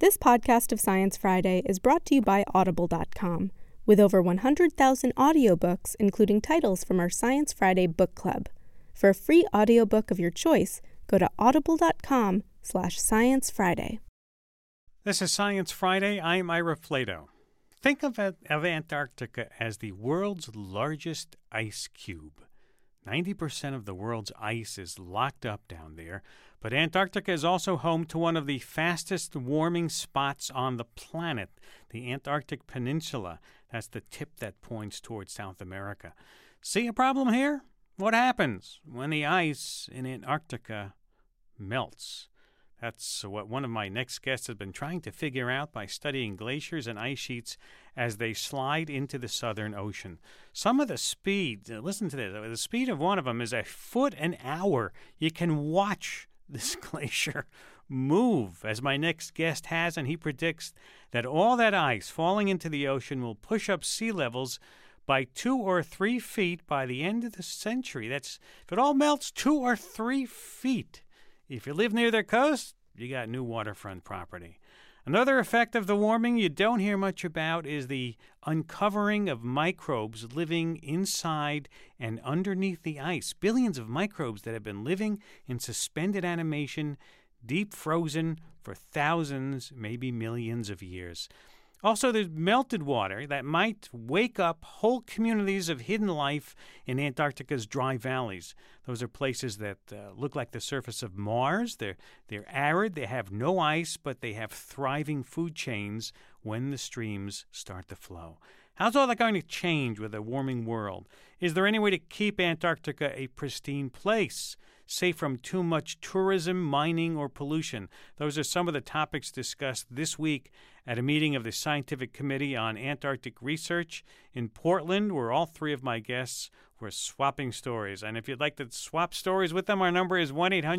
This podcast of Science Friday is brought to you by Audible.com, with over 100,000 audiobooks, including titles from our Science Friday book club. For a free audiobook of your choice, go to audible.com/sciencefriday. This is Science Friday. I'm Ira Flato. Think of Antarctica as the world's largest ice cube. 90% of the world's ice is locked up down there, but Antarctica is also home to one of the fastest warming spots on the planet, the Antarctic Peninsula. That's the tip that points towards South America. See a problem here? What happens when the ice in Antarctica melts? That's what one of my next guests has been trying to figure out by studying glaciers and ice sheets as they slide into the Southern Ocean. Some of the speed, listen to this, the speed of one of them is a foot an hour. You can watch this glacier move, as my next guest has, and he predicts that all that ice falling into the ocean will push up sea levels by 2 or 3 feet by the end of the century. That's, if it all melts, 2 or 3 feet. If you live near their coast, you got new waterfront property. Another effect of the warming you don't hear much about is the uncovering of microbes living inside and underneath the ice. Billions of microbes that have been living in suspended animation, deep frozen for thousands, maybe millions of years. Also, there's melted water that might wake up whole communities of hidden life in Antarctica's dry valleys. Those are places that look like the surface of Mars. They're arid, they have no ice, but they have thriving food chains when the streams start to flow. How's all that going to change with a warming world? Is there any way to keep Antarctica a pristine place, safe from too much tourism, mining, or pollution? Those are some of the topics discussed this week at a meeting of the Scientific Committee on Antarctic Research in Portland, where all three of my guests were swapping stories. And if you'd like to swap stories with them, our number is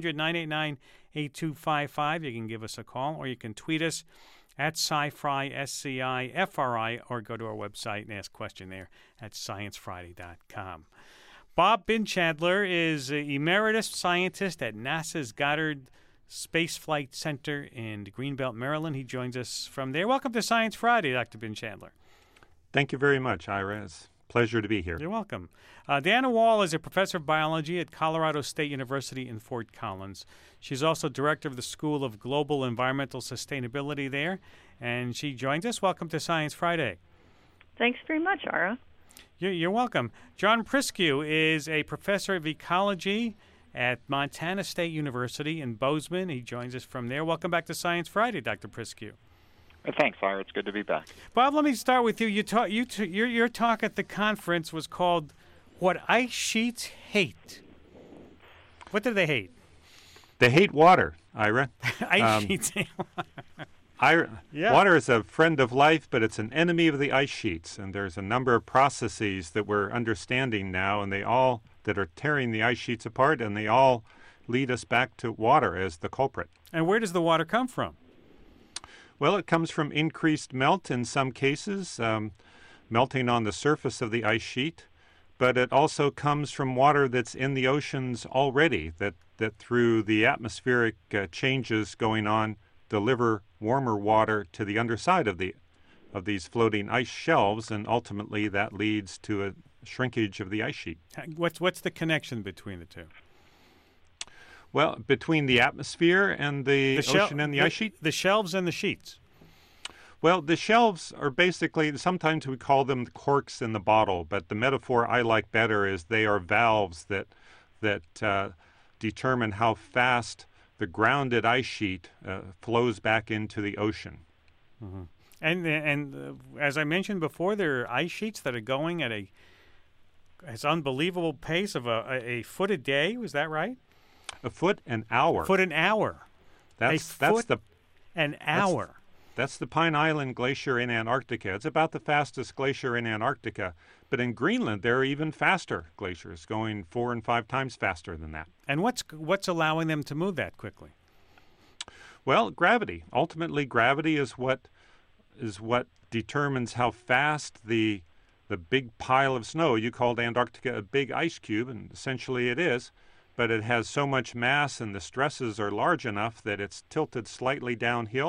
1-800-989-8255. You can give us a call, or you can tweet us at SciFri, SCIFRI, or go to our website and ask a question there at sciencefriday.com. Bob Binchandler is emeritus scientist at NASA's Goddard Space Flight Center in Greenbelt, Maryland. He joins us from there. Welcome to Science Friday, Dr. Binchandler. Thank you very much, Ira. It's a pleasure to be here. You're welcome. Deanna Wall is a professor of biology at Colorado State University in Fort Collins. She's also director of the School of Global Environmental Sustainability there, and she joins us. Welcome to Science Friday. Thanks very much, Ira. You're welcome. John Priscu is a professor of ecology at Montana State University in Bozeman. He joins us from there. Welcome back to Science Friday, Dr. Priscu. Thanks, Ira. It's good to be back. Bob, let me start with you. Your talk at the conference was called "What Ice Sheets Hate." What do they hate? They hate water, Ira. Ice sheets hate water. Water is a friend of life, but it's an enemy of the ice sheets. And there's a number of processes that we're understanding now, and they all that are tearing the ice sheets apart, and they all lead us back to water as the culprit. And where does the water come from? Well, it comes from increased melt in some cases, melting on the surface of the ice sheet. But it also comes from water that's in the oceans already, that through the atmospheric changes going on, deliver warmer water to the underside of these floating ice shelves, and ultimately that leads to a shrinkage of the ice sheet. What's the connection between the two? Well, between the atmosphere and the ocean and the ice sheet? The shelves and the sheets. Well, the shelves are basically, sometimes we call them the corks in the bottle, but the metaphor I like better is they are valves that determine how fast the grounded ice sheet flows back into the ocean. Mm-hmm. And as I mentioned before, there are ice sheets that are going at an unbelievable pace of a foot a day. Was that right? A foot an hour. Foot an hour. That's an hour. That's the Pine Island Glacier in Antarctica. It's about the fastest glacier in Antarctica. But in Greenland, there are even faster glaciers, going 4 and 5 times faster than that. And what's allowing them to move that quickly? Well, gravity. Ultimately, gravity is what determines how fast the big pile of snow. You called Antarctica a big ice cube, and essentially it is. But it has so much mass, and the stresses are large enough that it's tilted slightly downhill,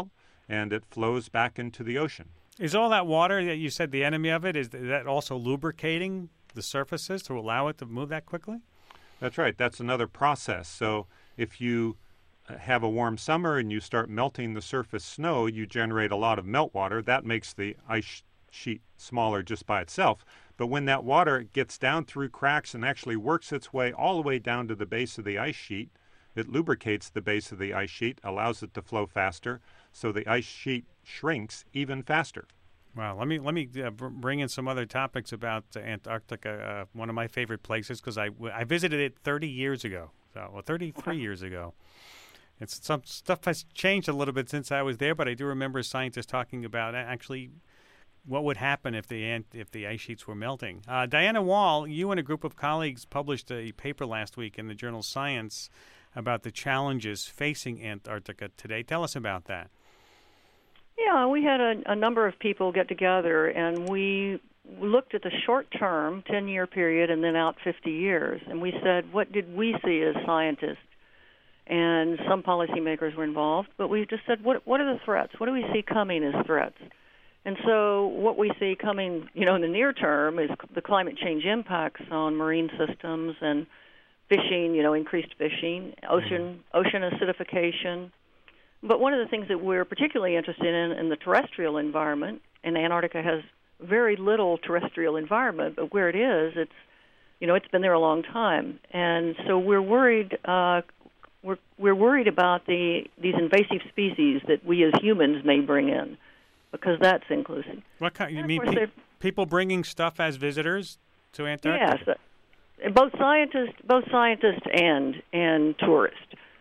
and it flows back into the ocean. Is all that water that you said the enemy of it, is that also lubricating the surfaces to allow it to move that quickly? That's right. That's another process. So if you have a warm summer and you start melting the surface snow, you generate a lot of meltwater. That makes the ice sheet smaller just by itself. But when that water gets down through cracks and actually works its way all the way down to the base of the ice sheet, it lubricates the base of the ice sheet, allows it to flow faster, so the ice sheet shrinks even faster. Wow. Let me bring in some other topics about Antarctica, one of my favorite places, because I visited it 30 years ago, 33 years ago. Some stuff has changed a little bit since I was there, but I do remember scientists talking about actually what would happen if the ice sheets were melting. Diana Wall, you and a group of colleagues published a paper last week in the journal Science about the challenges facing Antarctica today. Tell us about that. Yeah, we had a number of people get together, and we looked at the short-term, 10-year period, and then out 50 years. And we said, what did we see as scientists? And some policymakers were involved, but we just said, what are the threats? What do we see coming as threats? And so what we see coming, in the near term is the climate change impacts on marine systems and fishing, increased fishing, ocean acidification. But one of the things that we're particularly interested in the terrestrial environment, and Antarctica has very little terrestrial environment, but where it is, it's been there a long time. And so we're worried we're worried about these invasive species that we as humans may bring in, because that's inclusive. What kind? You mean people bringing stuff as visitors to Antarctica? Yes, both scientists and tourists.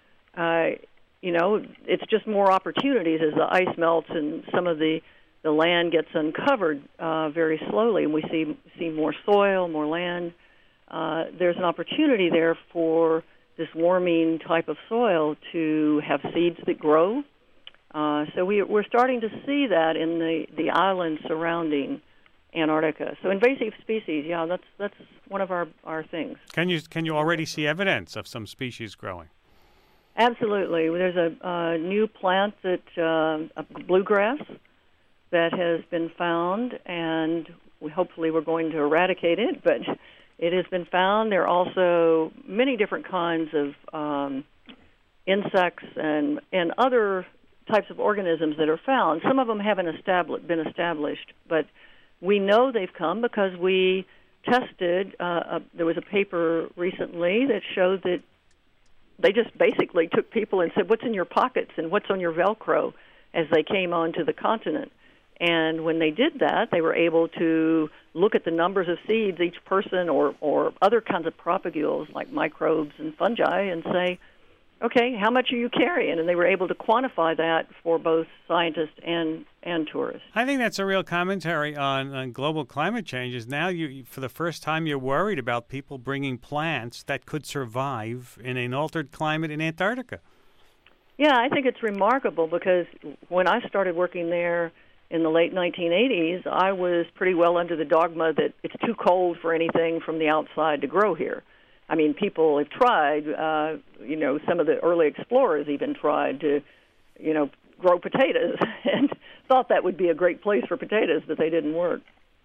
It's just more opportunities as the ice melts and some of the land gets uncovered very slowly, and we see more soil, more land. There's an opportunity there for this warming type of soil to have seeds that grow. So we're starting to see that in the islands surrounding Antarctica. So invasive species, that's one of our things. Can you already see evidence of some species growing? Absolutely. There's a new plant a bluegrass that has been found, and hopefully we're going to eradicate it, but it has been found. There are also many different kinds of insects and other types of organisms that are found. Some of them haven't been established, but we know they've come because we tested. There was a paper recently that showed that they just basically took people and said, what's in your pockets and what's on your Velcro as they came onto the continent. And when they did that, they were able to look at the numbers of seeds each person or other kinds of propagules like microbes and fungi and say, okay, how much are you carrying? And they were able to quantify that for both scientists and tourists. I think that's a real commentary on global climate change. Is now for the first time, you're worried about people bringing plants that could survive in an altered climate in Antarctica. Yeah, I think it's remarkable because when I started working there in the late 1980s, I was pretty well under the dogma that it's too cold for anything from the outside to grow here. I mean, people have tried, some of the early explorers even tried to, grow potatoes and thought that would be a great place for potatoes, but they didn't work.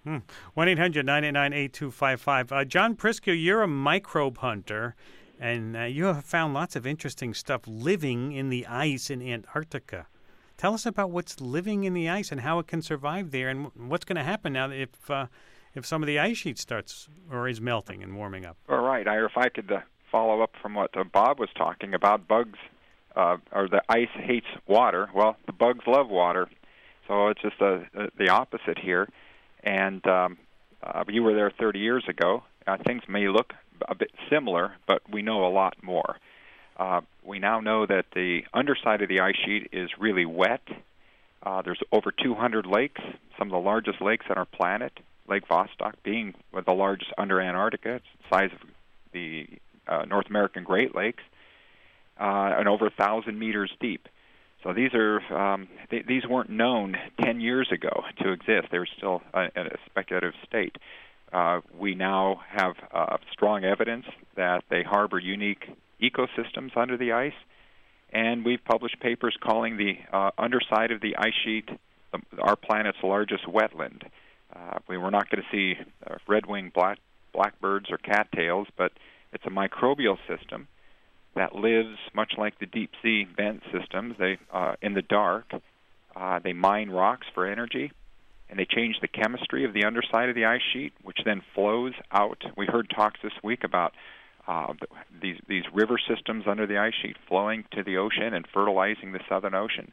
1-800-989-8255. John Prisco, you're a microbe hunter, and you have found lots of interesting stuff living in the ice in Antarctica. Tell us about what's living in the ice and how it can survive there, and what's going to happen now if some of the ice sheet starts or is melting and warming up. All right, Ira, if I could follow up from what Bob was talking about, bugs or the ice hates water. Well, the bugs love water, so it's just the opposite here. And you were there 30 years ago. Things may look a bit similar, but we know a lot more. We now know that the underside of the ice sheet is really wet. There's over 200 lakes, some of the largest lakes on our planet. Lake Vostok being the largest under Antarctica. It's the size of the North American Great Lakes, and over 1,000 meters deep. So these are these weren't known 10 years ago to exist. They were still in a speculative state. We now have strong evidence that they harbor unique ecosystems under the ice, and we've published papers calling the underside of the ice sheet our planet's largest wetland. We were not going to see red-winged blackbirds or cattails, but it's a microbial system that lives much like the deep-sea vent systems. They in the dark. They mine rocks for energy, and they change the chemistry of the underside of the ice sheet, which then flows out. We heard talks this week about these river systems under the ice sheet flowing to the ocean and fertilizing the Southern Ocean.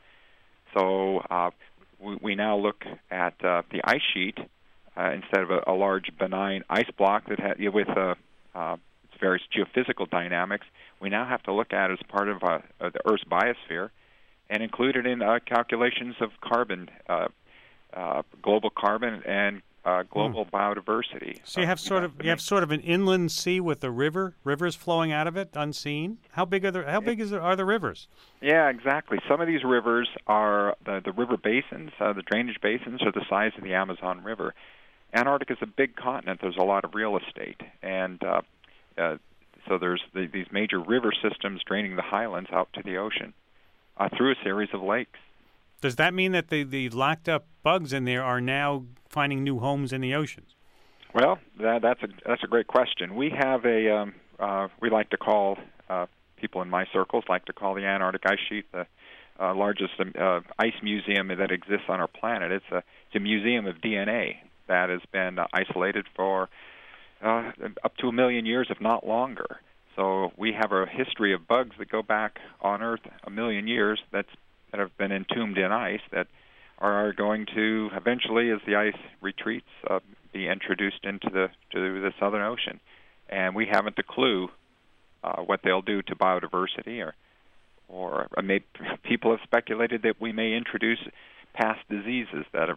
So we now look at the ice sheet instead of a large benign ice block that with its various geophysical dynamics. We now have to look at it as part of the Earth's biosphere and include it in calculations of carbon, global carbon, and global biodiversity. So you have sort of an inland sea with a rivers flowing out of it, unseen. How big are the rivers? Yeah, exactly. Some of these rivers are the river basins. The drainage basins are the size of the Amazon River. Antarctica is a big continent. There's a lot of real estate, and so there's these major river systems draining the highlands out to the ocean through a series of lakes. Does that mean that the locked up bugs in there are now finding new homes in the oceans? Well, that's a great question. We have we like to call people in my circles like to call the Antarctic ice sheet the largest ice museum that exists on our planet. It's a museum of DNA that has been isolated for up to 1 million years, if not longer. So we have a history of bugs that go back on Earth 1 million years that have been entombed in ice that are going to eventually, as the ice retreats, be introduced into the Southern Ocean. And we haven't a clue what they'll do to biodiversity, or maybe people have speculated that we may introduce past diseases that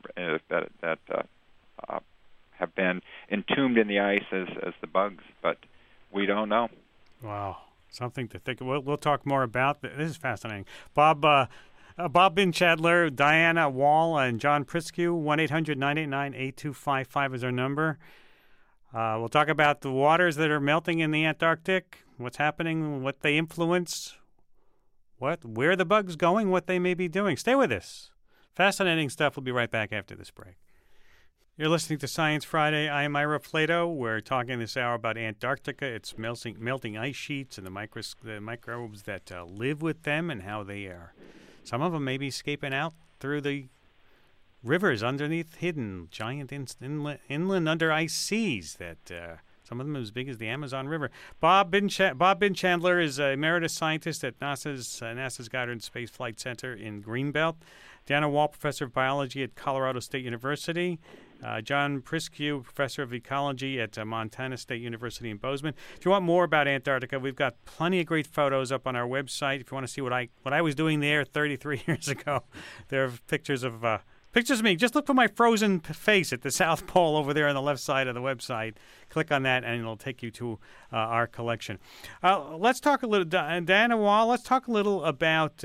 have been entombed in the ice as the bugs, but we don't know. Wow, something to think. We'll talk more about. This is fascinating. Bob Binchadler, Diana Wall, and John Priscu. 1-800-989-8255 is our number. We'll talk about the waters that are melting in the Antarctic, what's happening, what they influence, where the bugs going, what they may be doing. Stay with us. Fascinating stuff. We'll be right back after this break. You're listening to Science Friday. I'm Ira Flato. We're talking this hour about Antarctica, its melting ice sheets, and the microbes that live with them, and how they are. Some of them may be escaping out through the rivers underneath hidden giant inland under ice seas that some of them as big as the Amazon River. Bob Binchadler is an emeritus scientist at NASA's Goddard Space Flight Center in Greenbelt. Diana Wall, professor of biology at Colorado State University. John Priscu, professor of ecology at Montana State University in Bozeman. If you want more about Antarctica, we've got plenty of great photos up on our website. If you want to see what I was doing there 33 years ago, there are pictures of me. Just look for my frozen face at the South Pole over there on the left side of the website. Click on that, and it'll take you to our collection. Let's talk a little, Diana Wall. Let's talk a little about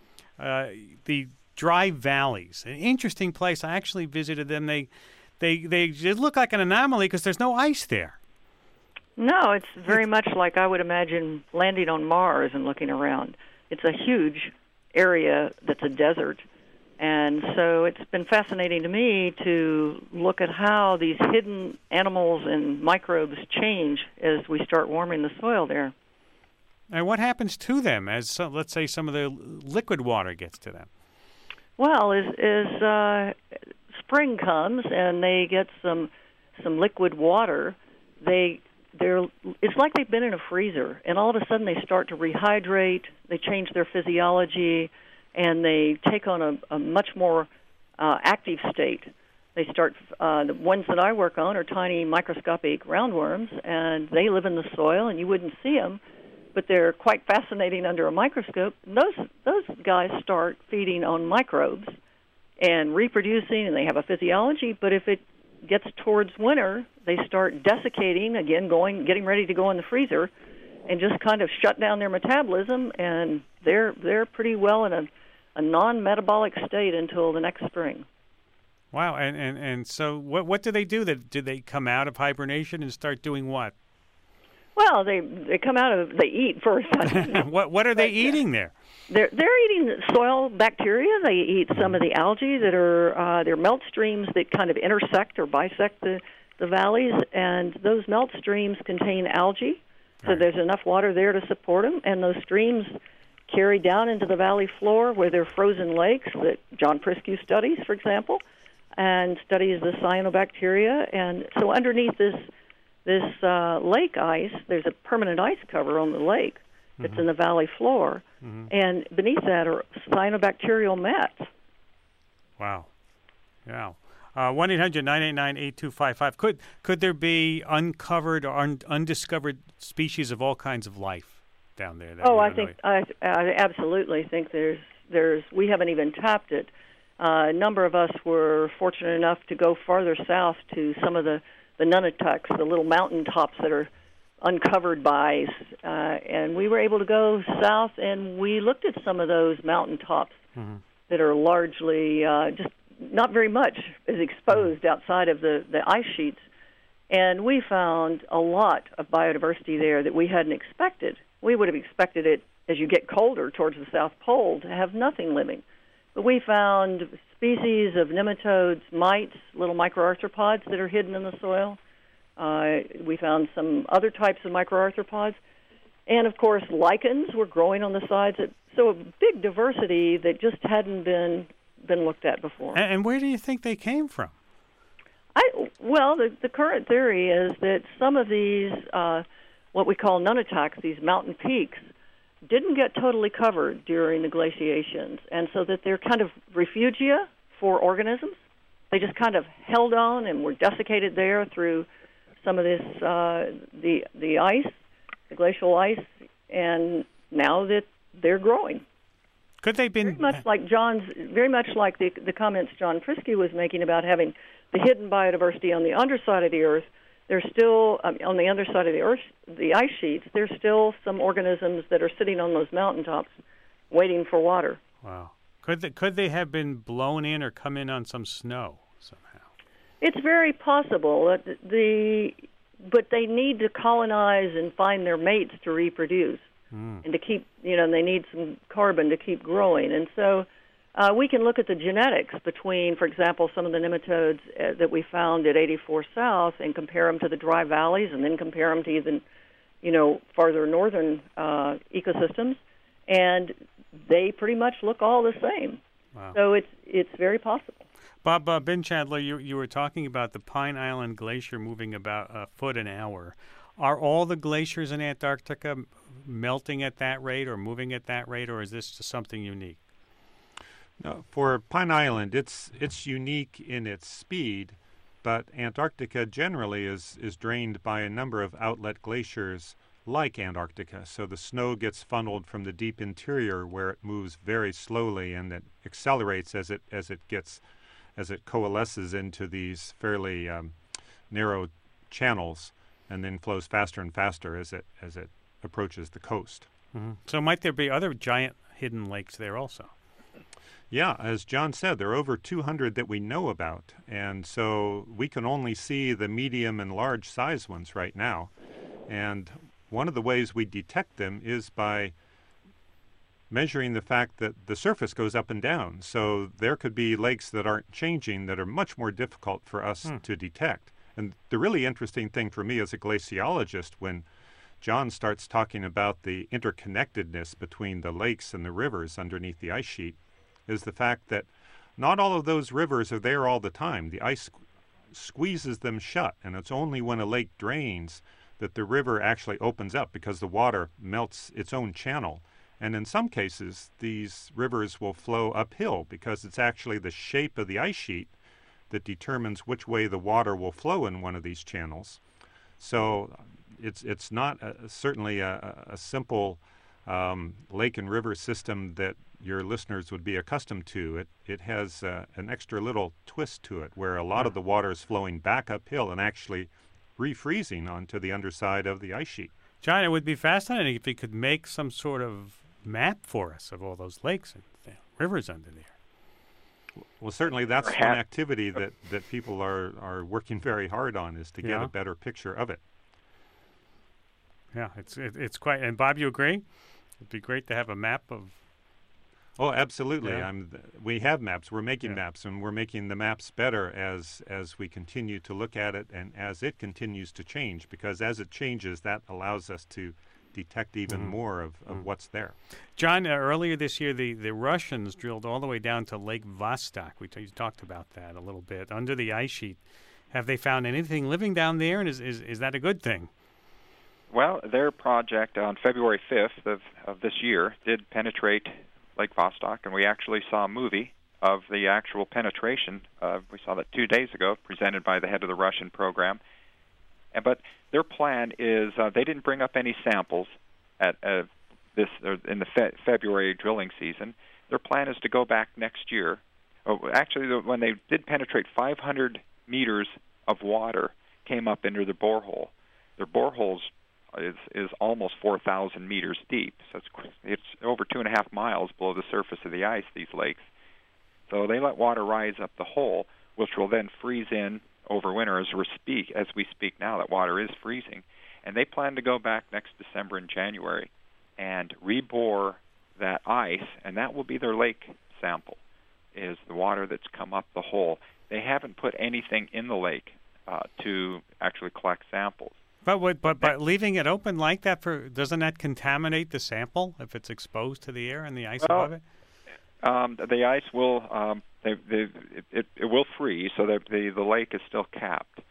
the Dry Valleys. An interesting place. I actually visited them. They look like an anomaly because there's no ice there. No, it's very much like I would imagine landing on Mars and looking around. It's a huge area that's a desert. And so it's been fascinating to me to look at how these hidden animals and microbes change as we start warming the soil there. And what happens to them as, let's say, some of the liquid water gets to them? Well, as spring comes and they get some liquid water, it's like they've been in a freezer, and all of a sudden they start to rehydrate. They change their physiology, and they take on a much more active state. They start. The ones that I work on are tiny microscopic roundworms, and they live in the soil, and you wouldn't see them, but they're quite fascinating under a microscope. And those guys start feeding on microbes and reproducing, and they have a physiology. But if it gets towards winter, they start desiccating again, getting ready to go in the freezer, and just kind of shut down their metabolism, and they're pretty well in a non-metabolic state until the next spring. Wow, and so what do they do? Do they come out of hibernation and start doing what? Well, they come out of, they eat first. What are they eating there? They're eating soil bacteria. They eat some of the algae that are they're melt streams that kind of intersect or bisect the valleys, and those melt streams contain algae. So there's enough water there to support them, and those streams carry down into the valley floor where there are frozen lakes that John Priscu studies, for example, and studies the cyanobacteria. And so underneath this lake ice, there's a permanent ice cover on the lake that's in the valley floor, and beneath that are cyanobacterial mats. Wow. Yeah. 1-800-989-8255. Could there be uncovered or undiscovered species of all kinds of life down there? I absolutely think there's we haven't even tapped it. A number of us were fortunate enough to go farther south to some of the Nunatucks, the little mountain tops that are uncovered by ice, and we were able to go south and we looked at some of those mountain tops that are largely just not very much is exposed outside of the ice sheets. And we found a lot of biodiversity there that we hadn't expected. We would have expected it as you get colder towards the South Pole to have nothing living. But we found species of nematodes, mites, little microarthropods that are hidden in the soil. We found some other types of microarthropods. And, of course, lichens were growing on the sides. So a big diversity that just hadn't been looked at before. And where do you think they came from? The current theory is that some of these, what we call nunataks, these mountain peaks, didn't get totally covered during the glaciations, and so that they're kind of refugia for organisms. They just kind of held on and were desiccated there through some of this, the ice, the glacial ice, and now that they're growing. Could they be very much like the comments John Priscu was making about having the hidden biodiversity on the underside of the Earth? There's still on the underside of the Earth, the ice sheets. There's still some organisms that are sitting on those mountaintops, waiting for water. Wow! Could they have been blown in or come in on some snow somehow? It's very possible. But they need to colonize and find their mates to reproduce. And to keep, they need some carbon to keep growing. And so we can look at the genetics between, for example, some of the nematodes that we found at 84 South and compare them to the dry valleys and then compare them to even, farther northern ecosystems. And they pretty much look all the same. Wow. So it's very possible. Bob Binchandler, you were talking about the Pine Island Glacier moving about a foot an hour. Are all the glaciers in Antarctica melting at that rate or moving at that rate, or is this just something unique? No, for Pine Island, it's unique in its speed, but Antarctica generally is drained by a number of outlet glaciers like Antarctica. So the snow gets funneled from the deep interior where it moves very slowly and it accelerates as it coalesces into these fairly narrow channels, and then flows faster and faster as it approaches the coast. Mm-hmm. So might there be other giant hidden lakes there also? Yeah, as John said, there are over 200 that we know about, and so we can only see the medium and large size ones right now. And one of the ways we detect them is by measuring the fact that the surface goes up and down. So there could be lakes that aren't changing that are much more difficult for us to detect. And the really interesting thing for me as a glaciologist, when John starts talking about the interconnectedness between the lakes and the rivers underneath the ice sheet, is the fact that not all of those rivers are there all the time. The ice squeezes them shut, and it's only when a lake drains that the river actually opens up because the water melts its own channel. And in some cases, these rivers will flow uphill because it's actually the shape of the ice sheet that determines which way the water will flow in one of these channels. So it's not certainly a simple lake and river system that your listeners would be accustomed to. It has an extra little twist to it where a lot of the water is flowing back uphill and actually refreezing onto the underside of the ice sheet. John, it would be fascinating if you could make some sort of map for us of all those lakes and rivers under there. Well, certainly that's one activity that people are working very hard on, is to get a better picture of it. Yeah, it's quite. And Bob, you agree? It'd be great to have a map of. Oh, absolutely. Yeah. We have maps. We're making Yeah. maps, and we're making the maps better as we continue to look at it and as it continues to change. Because as it changes, that allows us to detect even more of what's there. John, earlier this year, the Russians drilled all the way down to Lake Vostok. You talked about that a little bit under the ice sheet. Have they found anything living down there, and is that a good thing? Well, their project on February 5th of this year did penetrate Lake Vostok, and we actually saw a movie of the actual penetration. We saw that 2 days ago, presented by the head of the Russian program. But their plan is they didn't bring up any samples at in the February drilling season. Their plan is to go back next year. When they did penetrate 500 meters of water, came up into the borehole. Their boreholes is almost 4,000 meters deep, so it's over 2.5 miles below the surface of the ice, these lakes. So they let water rise up the hole, which will then freeze in over winter. As we speak now, that water is freezing, and they plan to go back next December and January and rebore that ice, and that will be their lake sample, is the water that's come up the hole. They haven't put anything in the lake to actually collect samples. But leaving it open like that, doesn't that contaminate the sample if it's exposed to the air and the ice above it? The ice will it will freeze, so that the lake is still capped.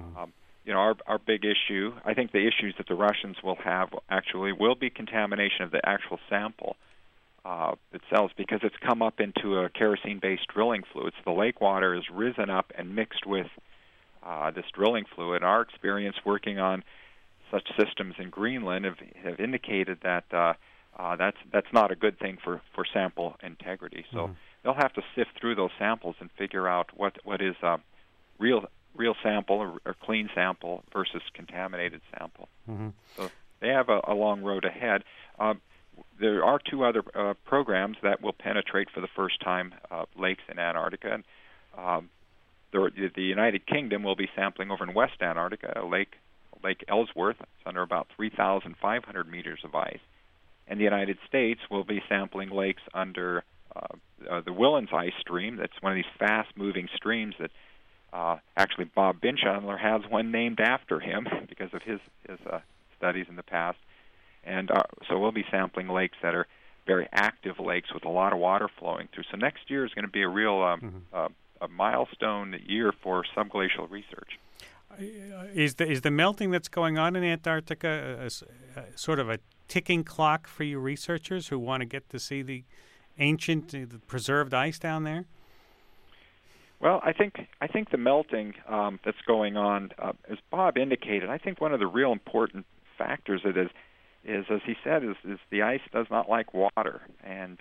Our big issue, I think the issues that the Russians will have actually will be contamination of the actual sample itself, because it's come up into a kerosene-based drilling fluid. So the lake water has risen up and mixed with this drilling fluid. Our experience working on such systems in Greenland have indicated that that's not a good thing for sample integrity. So they'll have to sift through those samples and figure out what is a real sample or clean sample versus contaminated sample. So they have a long road ahead. There are two other programs that will penetrate for the first time lakes in Antarctica. And, the United Kingdom will be sampling over in West Antarctica, Lake Ellsworth. It's under about 3,500 meters of ice. And the United States will be sampling lakes under the Willans ice stream. That's one of these fast-moving streams that actually Bob Binchandler has one named after him because of his studies in the past. And so we'll be sampling lakes that are very active lakes with a lot of water flowing through. So next year is going to be a real a milestone year for subglacial research. Is the melting that's going on in Antarctica sort of a ticking clock for you researchers who want to get to see the ancient, the preserved ice down there? Well, I think the melting that's going on, as Bob indicated, I think one of the real important factors is as he said, is the ice does not like water, and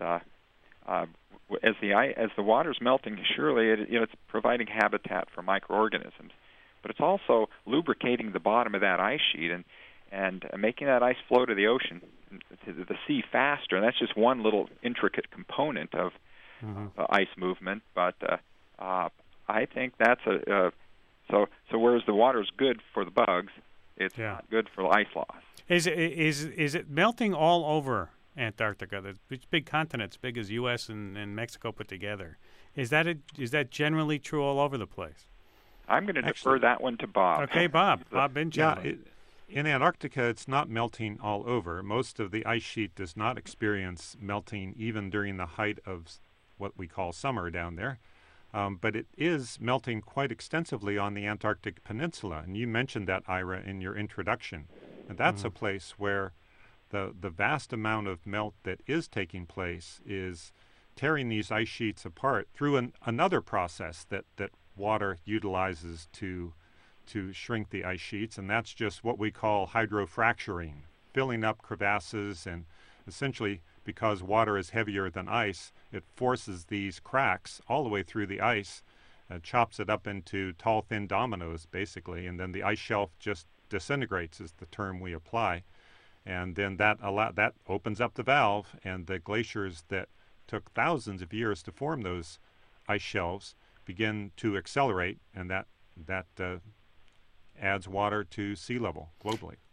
as the water's melting, surely it's providing habitat for microorganisms, but it's also lubricating the bottom of that ice sheet and making that ice flow to the ocean, to the sea faster. And that's just one little intricate component of ice movement. But I think that's so. Whereas the water's good for the bugs, it's not good for ice loss. Is it melting all over Antarctica? It's big continent, as big as U.S. and Mexico put together. Is that generally true all over the place? I'm going to defer that one to Bob. Okay, Bob Binchandler. Yeah, in Antarctica, it's not melting all over. Most of the ice sheet does not experience melting even during the height of what we call summer down there. But it is melting quite extensively on the Antarctic Peninsula. And you mentioned that, Ira, in your introduction. And that's a place where the vast amount of melt that is taking place is tearing these ice sheets apart through another process that water utilizes to shrink the ice sheets, and that's just what we call hydrofracturing, filling up crevasses, and essentially because water is heavier than ice, it forces these cracks all the way through the ice, chops it up into tall, thin dominoes, basically, and then the ice shelf just disintegrates is the term we apply. And then that opens up the valve, and the glaciers that took thousands of years to form those ice shelves begin to accelerate, and that adds water to sea level globally.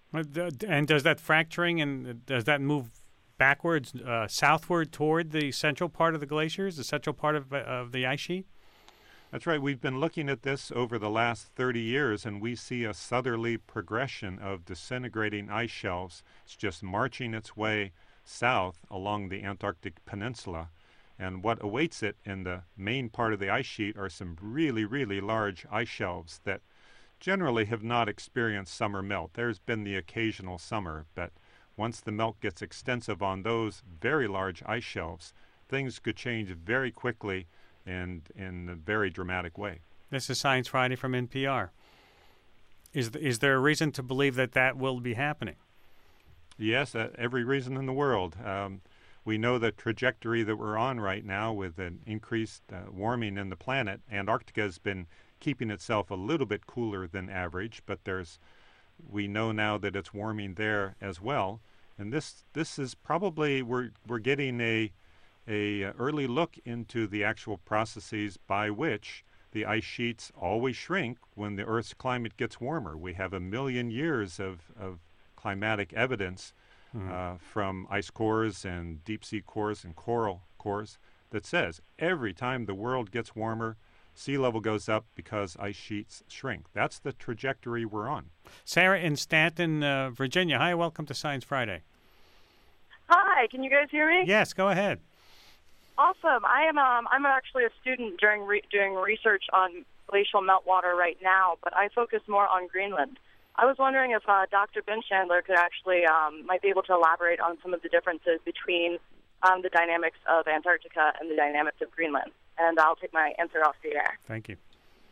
And does that fracturing and does that move backwards, southward toward the central part of the glaciers, the central part of the ice sheet? That's right. We've been looking at this over the last 30 years, and we see a southerly progression of disintegrating ice shelves. It's just marching its way south along the Antarctic Peninsula. And what awaits it in the main part of the ice sheet are some really, really large ice shelves that generally have not experienced summer melt. There's been the occasional summer, but once the melt gets extensive on those very large ice shelves, things could change very quickly and in a very dramatic way. This is Science Friday from NPR. Is there a reason to believe that will be happening? Yes, every reason in the world. We know the trajectory that we're on right now with an increased warming in the planet. Antarctica has been keeping itself a little bit cooler than average, but we know now that it's warming there as well. And this is probably we're getting a early look into the actual processes by which the ice sheets always shrink when the Earth's climate gets warmer. We have 1 million years of climatic evidence from ice cores and deep sea cores and coral cores that says every time the world gets warmer, sea level goes up because ice sheets shrink. That's the trajectory we're on. Sarah in Stanton, Virginia. Hi, welcome to Science Friday. Hi, can you guys hear me? Yes, go ahead. Awesome. I'm actually a student doing research on glacial meltwater right now, but I focus more on Greenland. I was wondering if Dr. Ben Chandler could actually might be able to elaborate on some of the differences between the dynamics of Antarctica and the dynamics of Greenland. And I'll take my answer off the air. Thank you.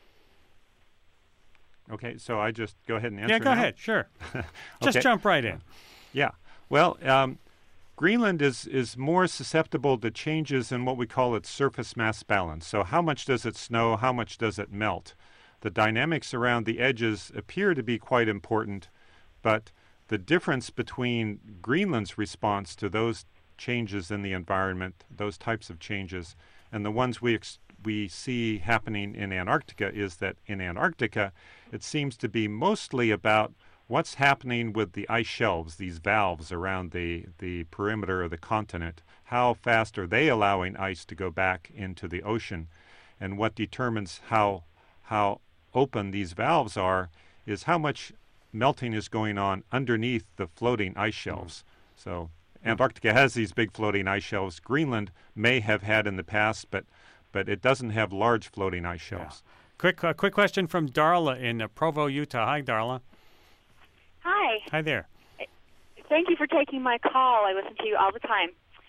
Okay, so I just go ahead and answer. Yeah, go now? ahead. Sure. Okay. Just jump right in. Yeah. Well, Greenland is more susceptible to changes in what we call its surface mass balance. So how much does it snow? How much does it melt? The dynamics around the edges appear to be quite important, but the difference between Greenland's response to those changes in the environment, those types of changes, and the ones we see happening in Antarctica is that in Antarctica, it seems to be mostly about what's happening with the ice shelves, these valves around the perimeter of the continent. How fast are they allowing ice to go back into the ocean? And what determines how open these valves are is how much melting is going on underneath the floating ice shelves. So Antarctica has these big floating ice shelves. Greenland may have had in the past, but it doesn't have large floating ice shelves. Yeah. Quick question from Darla in Provo, Utah. Hi, Darla. Hi. Hi there. Thank you for taking my call. I listen to you all the time.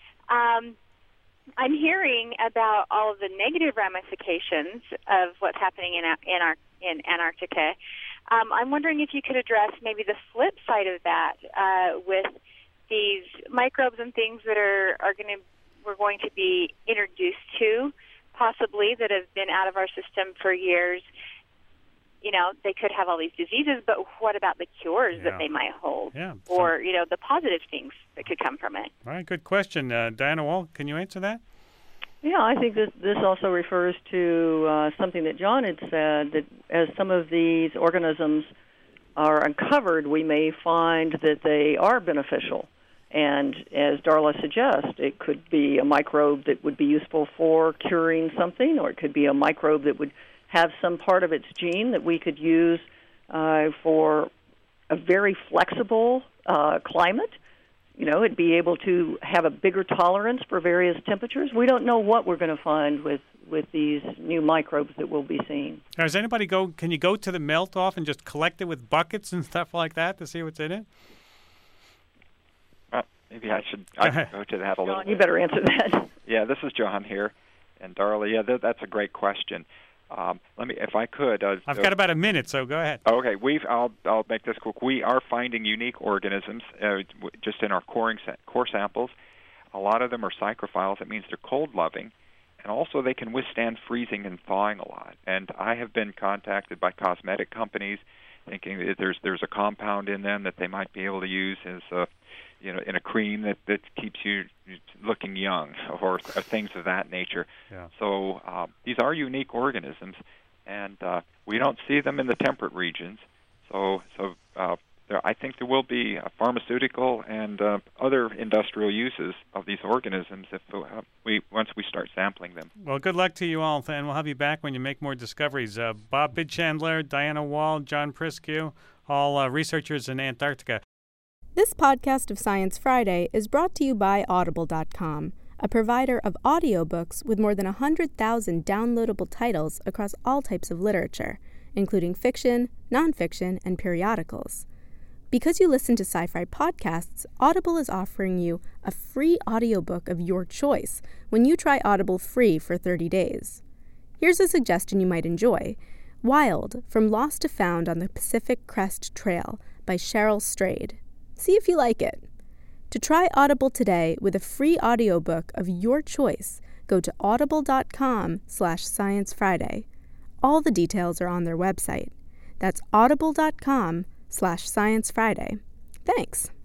I'm hearing about all of the negative ramifications of what's happening in Antarctica. I'm wondering if you could address maybe the flip side of that with these microbes and things that we're going to be introduced to, possibly, that have been out of our system for years. You know, they could have all these diseases, but what about the cures that they might hold? Yeah. Or, the positive things that could come from it? All right, good question. Diana Wall, can you answer that? Yeah, I think this also refers to something that John had said, that as some of these organisms are uncovered, we may find that they are beneficial. And as Darla suggests, it could be a microbe that would be useful for curing something, or it could be a microbe that would have some part of its gene that we could use for a very flexible climate. It'd be able to have a bigger tolerance for various temperatures. We don't know what we're going to find with these new microbes that we'll be seeing. Now, can you go to the melt-off and just collect it with buckets and stuff like that to see what's in it? Maybe I should go to that a little bit. You better answer that. Yeah, this is John here. And Darla, yeah, that's a great question. Let me, if I could. I've got about a minute, so go ahead. Okay, I'll make this quick. We are finding unique organisms just in our core samples. A lot of them are psychrophiles. That means they're cold-loving, and also they can withstand freezing and thawing a lot. And I have been contacted by cosmetic companies thinking that there's a compound in them that they might be able to use as in a cream that keeps you looking young, or things of that nature. Yeah. So these are unique organisms, and we don't see them in the temperate regions. So I think there will be pharmaceutical and other industrial uses of these organisms if once we start sampling them. Well, good luck to you all, and we'll have you back when you make more discoveries. Bob Bidchandler, Diana Wall, John Priscu, all researchers in Antarctica. This podcast of Science Friday is brought to you by Audible.com, a provider of audiobooks with more than 100,000 downloadable titles across all types of literature, including fiction, nonfiction, and periodicals. Because you listen to sci-fi podcasts, Audible is offering you a free audiobook of your choice when you try Audible free for 30 days. Here's a suggestion you might enjoy. Wild, From Lost to Found on the Pacific Crest Trail by Cheryl Strayed. See if you like it. To try Audible today with a free audiobook of your choice, go to audible.com/sciencefriday. All the details are on their website. That's audible.com/sciencefriday. Thanks.